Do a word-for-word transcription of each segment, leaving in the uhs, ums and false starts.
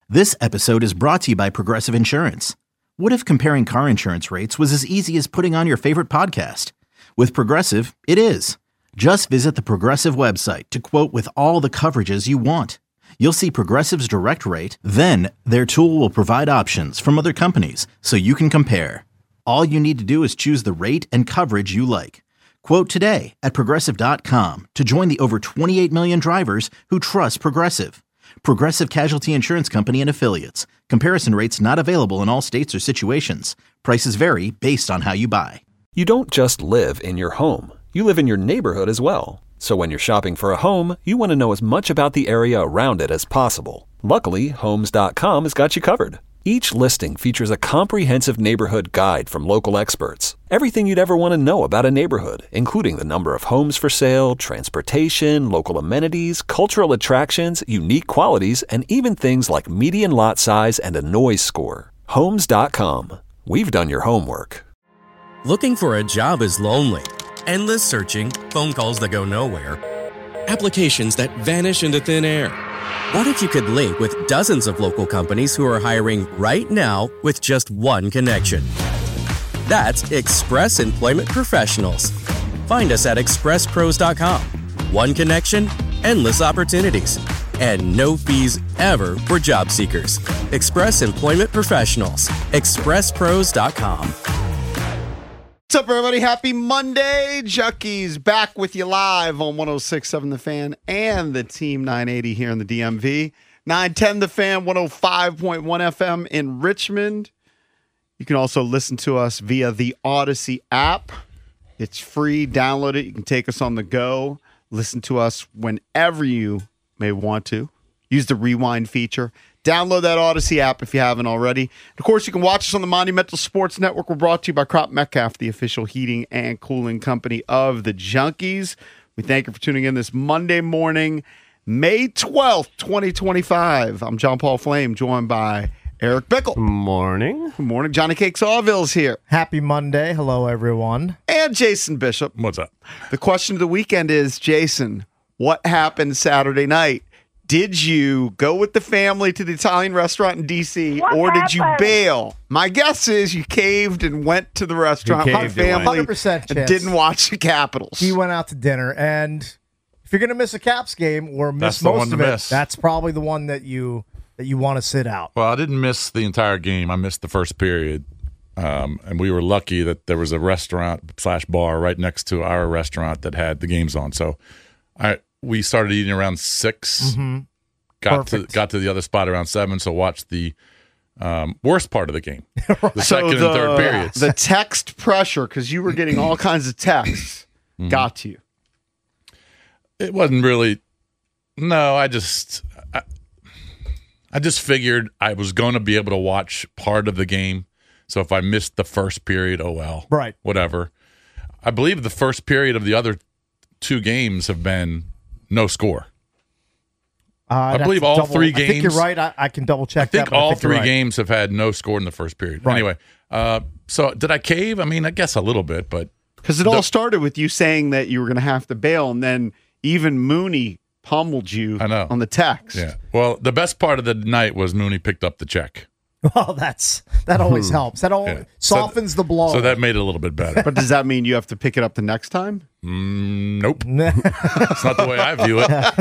This episode is brought to you by Progressive Insurance. What if comparing car insurance rates was as easy as putting on your favorite podcast? With Progressive, it is. Just visit the Progressive website to quote with all the coverages you want. You'll see Progressive's direct rate, then their tool will provide options from other companies so you can compare. All you need to do is choose the rate and coverage you like. Quote today at progressive dot com to join the over twenty-eight million drivers who trust Progressive. Progressive Casualty Insurance Company and Affiliates. Comparison rates not available in all states or situations. Prices vary based on how you buy. You don't just live in your home. You live in your neighborhood as well. So when you're shopping for a home, you want to know as much about the area around it as possible. Luckily, Homes dot com has got you covered. Each listing features a comprehensive neighborhood guide from local experts. Everything you'd ever want to know about a neighborhood, including the number of homes for sale, transportation, local amenities, cultural attractions, unique qualities, and even things like median lot size and a noise score. Homes dot com. We've done your homework. Looking for a job is lonely. Endless searching, phone calls that go nowhere, applications that vanish into thin air. What if you could link with dozens of local companies who are hiring right now with just one connection? That's Express Employment Professionals. Find us at express pros dot com. One connection, endless opportunities, and no fees ever for job seekers. Express Employment Professionals. express pros dot com. What's up, everybody? Happy Monday. Junkies back with you live on one oh six point seven The Fan and the Team nine eighty here in the D M V. nine ten The Fan, one oh five point one F M in Richmond. You can also listen to us via the Odyssey app. It's free. Download it. You can take us on the go. Listen to us whenever you may want to. Use the rewind feature. Download that Odyssey app if you haven't already. And of course, you can watch us on the Monumental Sports Network. We're brought to you by Crop Metcalf, the official heating and cooling company of the Junkies. We thank you for tuning in this Monday morning, May twelfth, twenty twenty-five. I'm John Paul Flame, joined by Eric Bickle. Good morning. Good morning. Johnny Cake Sawville's here. Happy Monday. Hello, everyone. And Jason Bishop. What's up? The question of the weekend is, Jason, what happened Saturday night? Did you go with the family to the Italian restaurant in D C, what or happened? did you bail? My guess is you caved and went to the restaurant with the family one hundred percent and chance. didn't watch the Capitals. He went out to dinner, and if you're going to miss a Caps game or miss That's the most one to of it, miss. that's probably the one that you that you want to sit out. Well, I didn't miss the entire game. I missed the first period, um, and we were lucky that there was a restaurant slash bar right next to our restaurant that had the games on. So, I we started eating around six. Mm-hmm. Got Perfect. to got to the other spot around seven. So watched the um, worst part of the game, the So second the, and third periods. The text pressure, because you were getting all kinds of texts, Mm-hmm. got to you. It wasn't really. No, I just I, I just figured I was going to be able to watch part of the game. So if I missed the first period, oh well, Right. whatever. I believe the first period of the other two games have been no score. Uh, I'd have believe to all double- three I think you're games- right. I, I can double check I think that. but all I think you're three right. games have had no score in the first period. Right. Anyway, uh, so did I cave? I mean, I guess a little bit, but Because it all The- started with you saying that you were going to have to bail, and then even Mooney pummeled you I know. on the text. yeah. Well, the best part of the night was Mooney picked up the check. Well, that's that always helps. That all Yeah. So- softens the blow. So that made it a little bit better. But does that mean you have to pick it up the next time? Mm, nope. That's not the way I view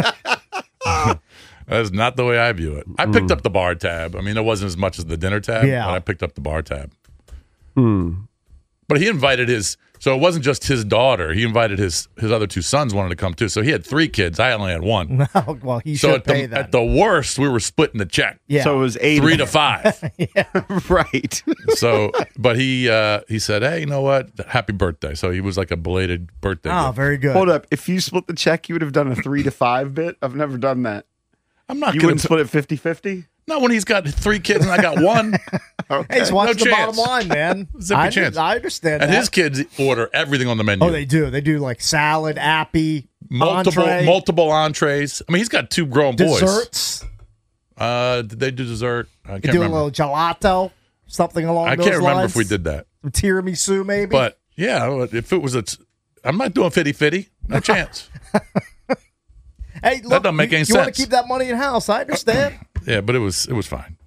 it. That's not the way I view it. I picked up the bar tab. I mean, it wasn't as much as the dinner tab, Yeah. but I picked up the bar tab. Hmm. But he invited his, so it wasn't just his daughter. He invited his his other two sons wanted to come too. So he had three kids. I only had one. No, well, he So should at the, pay that. at the worst, we were splitting the check. yeah. So it was eight. Three to five. Right. So, but he uh, he said, "Hey, you know what? Happy birthday!" So he was like a belated birthday. oh, gift. very good. Hold up. If you split the check, you would have done a three to five bit. I've never done that. I'm not You going wouldn't to split it fifty-fifty? not when he's got three kids and I got one. Hey, it's watching No the chance. bottom line, man. Zippy I, chance. I understand And that. his kids order everything on the menu. Oh, they do. They do like salad, appy, multiple entree, multiple entrees. I mean, he's got two grown boys. desserts. Uh, did they do dessert? I You can't do a remember. little gelato, something along I those can't remember lines. if we did that. Some tiramisu, maybe. But yeah, if it was a, I'm not doing fifty fifty. No chance. hey, look, don't make you, any you want sense. to keep that money in house? I understand. Yeah, but it was it was fine.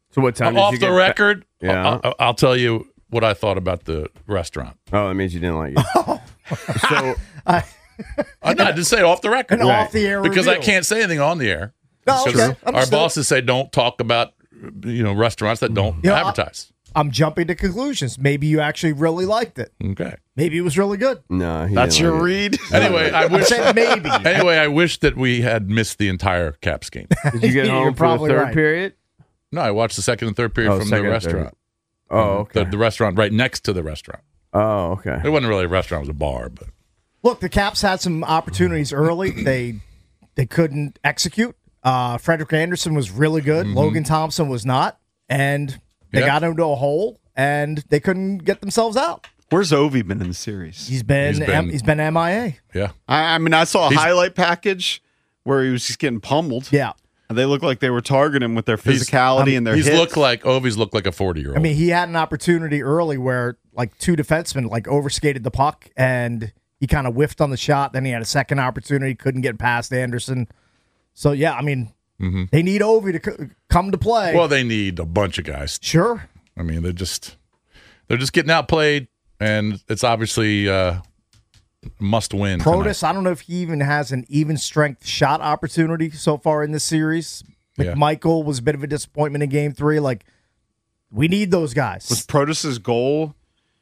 So what time did Off you the get record, ba- Yeah. I'll, I'll tell you what I thought about the restaurant. Oh, that means you didn't like it. so I, I, I just say off the record. an off the air Because I review. can't say anything on the air. No, Because okay. our Understood. bosses say don't talk about you know restaurants that don't You know, I- advertise. I'm jumping to conclusions. Maybe you actually really liked it. Okay. Maybe it was really good. no, he That's didn't your like it. read. Anyway, I I wish. said maybe. Anyway, I wish that we had missed the entire Caps game. Did you get You're home for the probably third right. period? No, I watched the second and third period Oh, from second the and third. restaurant. Oh, okay. The, the restaurant right next to the restaurant. oh, okay. It wasn't really a restaurant; it was a bar. But Look, the Caps had some opportunities early. They they couldn't execute. Uh, Frederick Anderson was really good. Logan Thompson was not, and they Yep. got into a hole, and they couldn't get themselves out. Where's Ovi been in the series? He's been He's he's been- been, he's been M I A. yeah, I, I mean, I saw a He's- highlight package where he was just getting pummeled. Yeah, And they looked like they were targeting him with their He's- physicality and their he's hits. looked like Ovi's looked like a forty-year-old. I mean, he had an opportunity early where like two defensemen like overskated the puck, and he kind of whiffed on the shot. Then he had a second opportunity, couldn't get past Anderson. So yeah, I mean, they need Ovi to c- come to play. well, they need a bunch of guys. sure. I mean, they're just they're just getting outplayed, and it's obviously uh, must win. Protas, I don't know if he even has an even strength shot opportunity so far in this series. Yeah. McMichael was a bit of a disappointment in game three. Like, we need those Was guys. Protus's goal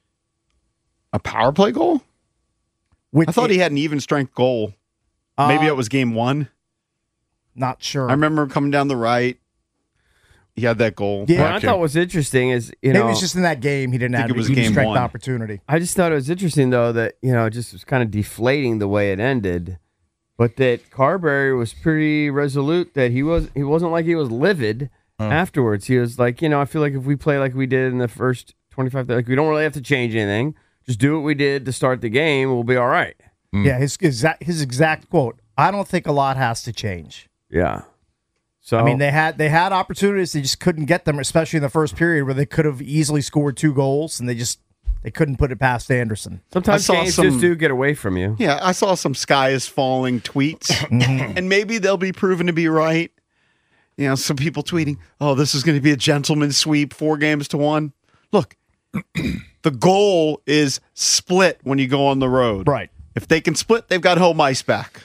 a power play goal? Which I thought he had an even strength goal. Maybe uh, it was game one. Not sure. I remember him coming down the right. He had that goal. Yeah. What I Okay. thought was interesting is, you Maybe know, it's just in that game he didn't I have think it an was even game strength one. opportunity. I just thought it was interesting though that you know it just was kind of deflating the way it ended, but that Carberry was pretty resolute that he was he wasn't like he was livid afterwards. He was like, you know, I feel like if we play like we did in the first twenty-five, like we don't really have to change anything. Just do what we did to start the game. We'll be all right. Yeah, his exact his exact quote. I don't think a lot has to change. Yeah. So I mean, they had they had opportunities, they just couldn't get them, especially in the first period where they could have easily scored two goals, and they just they couldn't put it past Anderson. sometimes I saw games some- just do get away from you. Yeah, I saw some sky is falling tweets, and maybe they'll be proven to be right. You know, some people tweeting, "Oh, this is going to be a gentleman's sweep, four games to one." Look, the goal is split when you go on the road. Right. If they can split, they've got home ice back.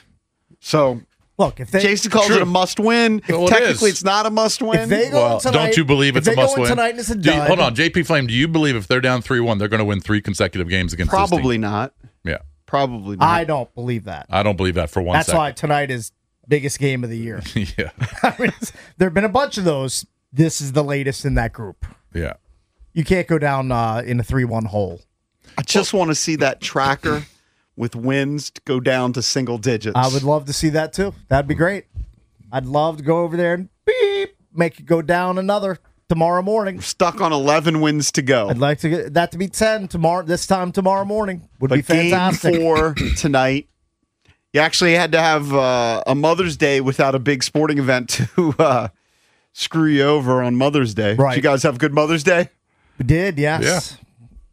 So Look, if they Jason calls True. it a must win. Well, it Technically, is. it's not a must win. if they go Well, in tonight, don't you believe it's if a they must go in win? tonight and it's a Do you- dud, hold on, J P Flame. Do you believe if they're down three one, they're going to win three consecutive games against this team? Probably not. Yeah, Probably not. I don't believe that. I don't believe that for one That's second. why tonight is biggest game of the year. yeah, I mean, it's- there have been a bunch of those. This is the latest in that group. yeah. You can't go down uh, in a three one hole. I just want to see that tracker with wins to go down to single digits. I would love to see that too. That'd be great. I'd love to go over there and beep, make it go down another tomorrow morning. stuck on eleven wins to go. I'd like to get that to be ten tomorrow. This time tomorrow morning would be But game fantastic. four tonight, you actually had to have uh, a Mother's Day without a big sporting event to uh, screw you over on Mother's Day. Right. Did you guys have a good Mother's Day? We did, yes. Yeah.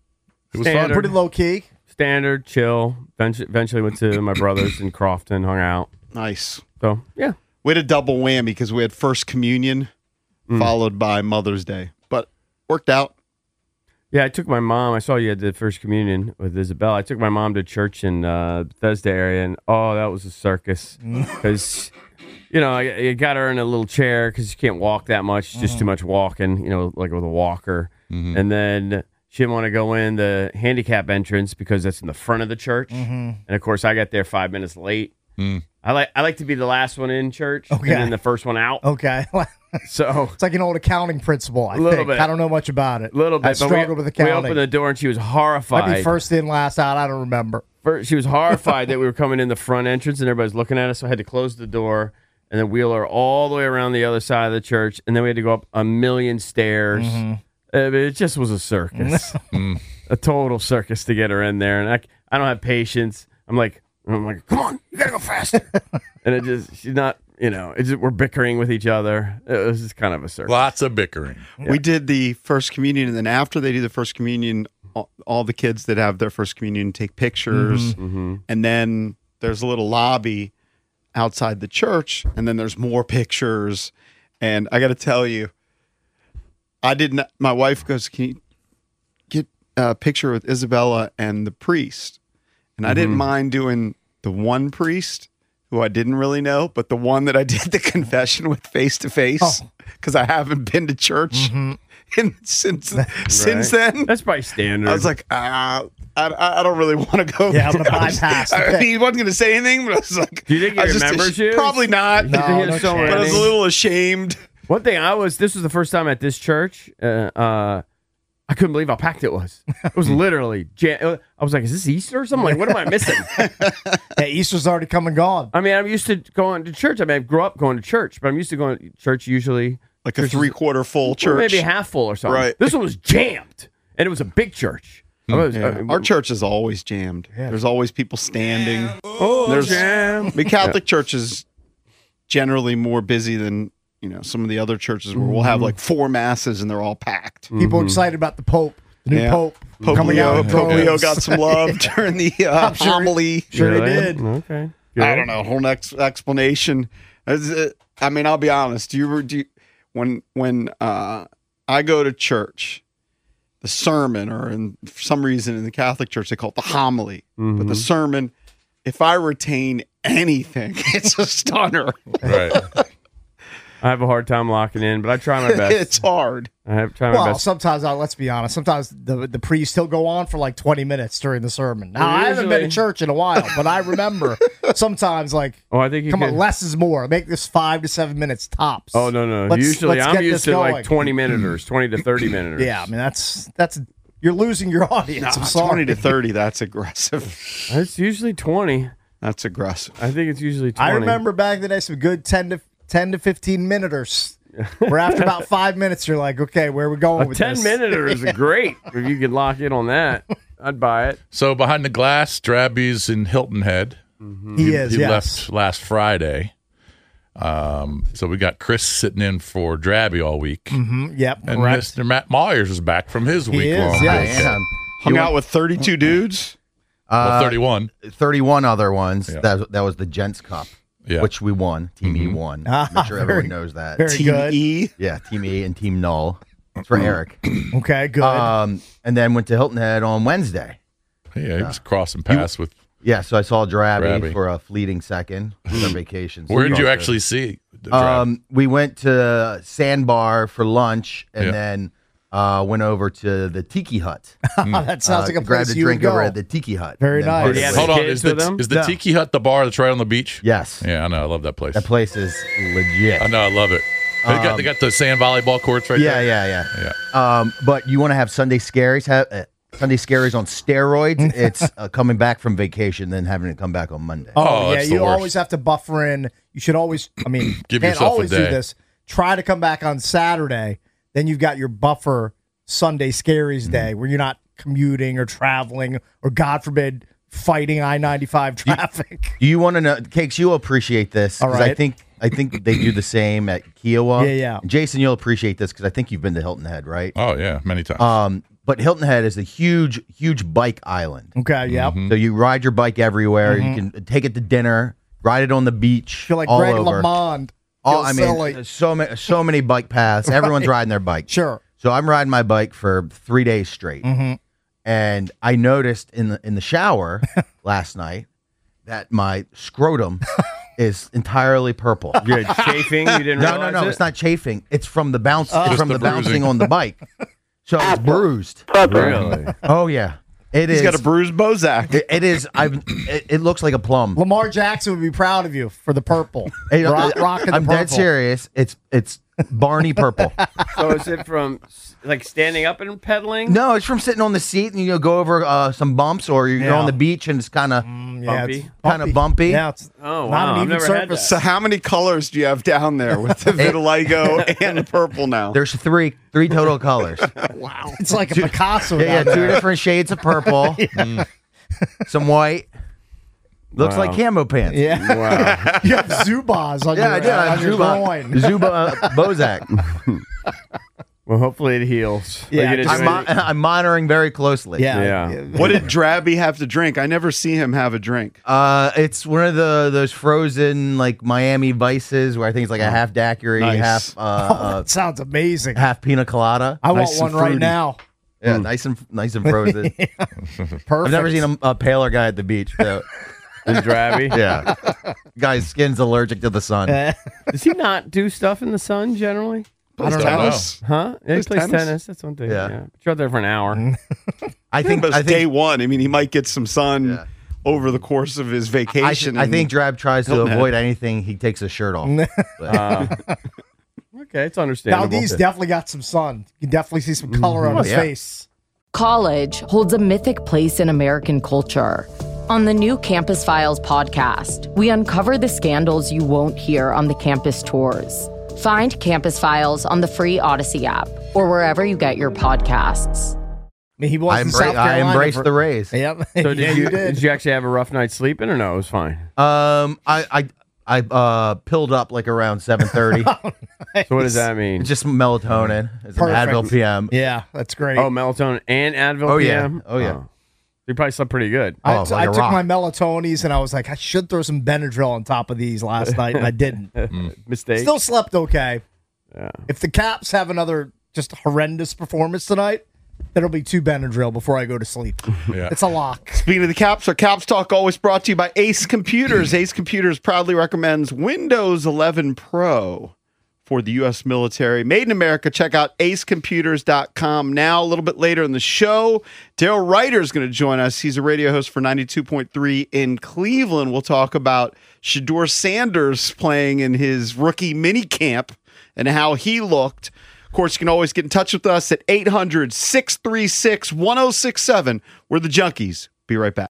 It was Standard. fun. Pretty low key. Standard, chill. Eventually, eventually went to my brother's in Crofton, hung out. Nice. So yeah, We had a double whammy because we had First Communion followed by Mother's Day, but worked out. yeah. I took my mom. I saw you had the first communion with Isabel. I took my mom to church in uh, Bethesda area, and oh, that was a circus because. You know, I, I got her in a little chair because she can't walk that much. It's just too much walking, you know, like with a walker. And then she didn't want to go in the handicap entrance because that's in the front of the church. And of course, I got there five minutes late. I like I like to be the last one in church Okay. and then the first one out. Okay. So It's like an old accounting principle, I A little think. bit. I don't know much about it. a little bit. I but struggled we, with we accounting. opened the door and she was horrified. I'd be first in, last out. I don't remember. First, she was horrified that we were coming in the front entrance and everybody's looking at us. So I had to close the door and then wheel her all the way around the other side of the church. And then we had to go up a million stairs. Mm-hmm. Uh, it just was a circus, a total circus to get her in there. And I, I don't have patience. I'm like, I'm like, come on, you gotta go faster. And it just, she's not, you know, it's just, we're bickering with each other. It was just kind of a circus. Lots of bickering. We did the First Communion, and then after they do the First Communion, all, all the kids that have their First Communion take pictures, and then there's a little lobby outside the church, and then there's more pictures. And I got to tell you, I didn't. My wife goes, "Can you get a picture with Isabella and the priest?" And I didn't mind doing the one priest who I didn't really know, but the one that I did the confession with face to face because I haven't been to church Mm-hmm. in, since since then. That's probably standard. I was like, ah, I, I don't really want to go. Yeah, I'm gonna I was- bypass I it. mean, he wasn't going to say anything, but I was like, Do you think he I was remembers you? Probably not. No, No, no no but I was chance. a little ashamed. One thing I was, this was the first time at this church. Uh, uh, I couldn't believe how packed it was. It was literally, jam- I was like, is this Easter or something? Like, what am I missing? Yeah, Easter's already come and gone. I mean, I'm used to going to church. I mean, I grew up going to church, but I'm used to going to church usually. Like a three quarter full Or church. maybe half full or something. Right. This one was jammed, and it was a big church. I was- Yeah. uh, Our church is always jammed. There's always people standing. oh, There's, jam. I mean, Catholic church is generally more busy than you know some of the other churches where we'll have like four masses and they're all packed. People excited about the Pope, the new Yeah. Pope, Pope coming Leo, out. in Pope Leo droves. got some love during the uh, I'm sure- homily. Sure Really? he did. Okay. I Good. don't know. Whole next explanation. Is it- I mean, I'll be honest. Do you, ever- do you when when uh, I go to church, the sermon, or in for some reason in the Catholic Church they call it the homily, but the sermon. If I retain anything, it's a stunner. Right. I have a hard time locking in, but I try my best. It's hard. I have tried my Well, best. sometimes, uh, let's be honest, sometimes the the priest he'll go on for like twenty minutes during the sermon. Now, Well, I haven't been to usually- church in a while, but I remember sometimes like, Oh, I think you come can. on, less is more. Make this five to seven minutes tops. Oh no no. Let's- Usually let's I'm get used this to going. like twenty minuters, twenty to thirty minuters. Yeah, I mean, that's, that's, you're losing your audience. I'm sorry. Twenty to thirty. That's aggressive. It's usually twenty. That's aggressive. I think it's usually twenty. I remember back in the day some good ten to ten to fifteen minuters. Where after about five minutes, you're like, okay, where are we going a with ten this? minuter is great. If you could lock in on that, I'd buy it. So behind the glass, Drabby's in Hilton Head. He is, He yes. left last Friday. Um, so we got Chris sitting in for Drabby all week. Mhm, yep, And correct. Mister Matt Myers is back from his He week is, long. yes. vacation. am. Hung out with thirty-two dudes. Well, Uh, thirty-one. thirty-one other ones. Yeah. That, that was the Gents Cup, Yeah. which we won. Team E won. Ah, Make sure very- everyone knows that. Very Team good. E. Yeah, Team E and Team Null. It's for Eric. Okay, good. Um, and then went to Hilton Head on Wednesday. Yeah, he was crossing paths with. Yeah, so I saw Drabby, Drabby. for a fleeting second. Their vacation. So Where did we you all actually see? Drabby? Um, we went to Sandbar for lunch, and Yeah. then uh, went over to the Tiki Hut. that sounds like a Uh, grabbed place a you would drink go. over at the Tiki Hut. Very and then nice. parted Did he have ways. Hold on, kids is the with him? is the No. Tiki Hut the bar that's right on the beach? Yes, Yeah, I know. I love that place. that place is legit. I know. I love it. They got they got the sand volleyball courts right Yeah, there. yeah, yeah, Yeah. Um, but you want to have Sunday scaries? Have uh, Sunday scaries on steroids? It's uh, coming back from vacation, then having to come back on Monday. Oh, Oh, yeah, that's the you worst. always have to buffer in. You should always, I mean, Give can't yourself a always do day. this. Try to come back on Saturday. Then you've got your buffer Sunday scaries Mm-hmm. day where you're not commuting or traveling or, God forbid, fighting I ninety-five traffic. Do you want to know, Cakes? You'll appreciate this All because I right. think I think they do the same at Kiowa. Yeah, yeah. Jason, you'll appreciate this because I think you've been to Hilton Head, right? Oh yeah, many times. Um, but Hilton Head is a huge, huge bike island. Okay, yep. Mm-hmm. So you ride your bike everywhere. You can take it to dinner, ride it on the beach, Feel like all Greg over. LeMond. All, Feel I mean, silly. there's so many, so many bike paths. Everyone's riding their bike. Sure. So I'm riding my bike for three days straight, Mm-hmm. and I noticed in the in the shower last night that my scrotum is entirely purple. You had chafing. You didn't No, no, realize no, it? it's not chafing. It's from the bounce. it's Just from the the, bouncing bruising. on the bike. So it's bruised. Really? Oh yeah, it He's is. got a bruised Bozak. It, it is. I've. It, it looks like a plum. Lamar Jackson would be proud of you for the purple. Hey, Rock, uh, rocking the I'm purple. dead serious. It's it's Barney purple. So is it from s- like standing up and pedaling? No, it's from sitting on the seat and you know, go over uh, some bumps, or you're Yeah. on the beach and it's kind of Yeah, Bumpy? it's kind of bumpy. Yeah, it's Oh, not wow, an I've even never had surface. So how many colors do you have down there with the vitiligo and the purple now? There's three three total colors. Wow. It's like a Picasso. Yeah, yeah, down two there. different shades of purple, Mm. some white. Looks Wow. like camo pants. Yeah. Wow. You have Zubaz on Yeah, your, I did. I on have your Zuba, groin. Zuba uh, Bozak. Well, hopefully it heals. Are you Yeah, gonna do I'm, mo- anything- I'm monitoring very closely. Yeah. Yeah. What did Drabby have to drink? I never see him have a drink. Uh, it's one of the those frozen like Miami Vices where I think it's like a half daiquiri, Nice. half uh, Oh, uh, that sounds amazing. half pina colada. I nice want and one right fruity. now. Yeah, nice and nice and frozen. Perfect. I've never seen a, a paler guy at the beach. So, Is Drabby? yeah, guy's skin's allergic to the sun. Does he not do stuff in the sun generally? I don't Tennis. Huh? Yeah, he Plays plays tennis? tennis. That's one thing. Yeah. Yeah. But you're out there for an hour. I think. But I it's day think. one. I mean, he might get some sun Yeah. over the course of his I, vacation. I and- think Drab tries to Hilton Head. avoid anything. He takes his shirt off. But- Uh, okay, it's Now, understandable. D's definitely got some sun. You can definitely see some color on Oh, his yeah. face. College holds a mythic place in American culture. On the new Campus Files podcast, we uncover the scandals you won't hear on the campus tours. Find Campus Files on the free Odyssey app or wherever you get your podcasts. I mean, he was I, in embra- South I Carolina. embraced for- the raise. Yep. So did yeah, you, you did. did. you actually have a rough night sleeping or no? It was fine. Um, I I I uh pilled up like around seven thirty. So what does that mean? It's just melatonin. It's an Perfect. Advil P M. Yeah, that's great. Oh, melatonin and Advil Oh, P yeah. M? Oh, yeah. You probably slept pretty good. I, Oh, t- like I a took rock. my melatonies and I was like, I should throw some Benadryl on top of these last night, and I didn't. Mistake. Still slept okay. Yeah. If the Caps have another just horrendous performance tonight, there'll be two Benadryl before I go to sleep. Yeah. It's a lock. Speaking of the Caps, our Caps Talk always brought to you by Ace Computers. Ace Computers proudly recommends Windows eleven Pro for the U S military. Made in America. Check out ace computers dot com now. A little bit later in the show, Daryl Ryder is going to join us. He's a radio host for ninety-two point three in Cleveland. We'll talk about Shedeur Sanders playing in his rookie mini camp and how he looked. Of course, you can always get in touch with us at eight hundred, six three six, one oh six seven. We're the Junkies. Be right back.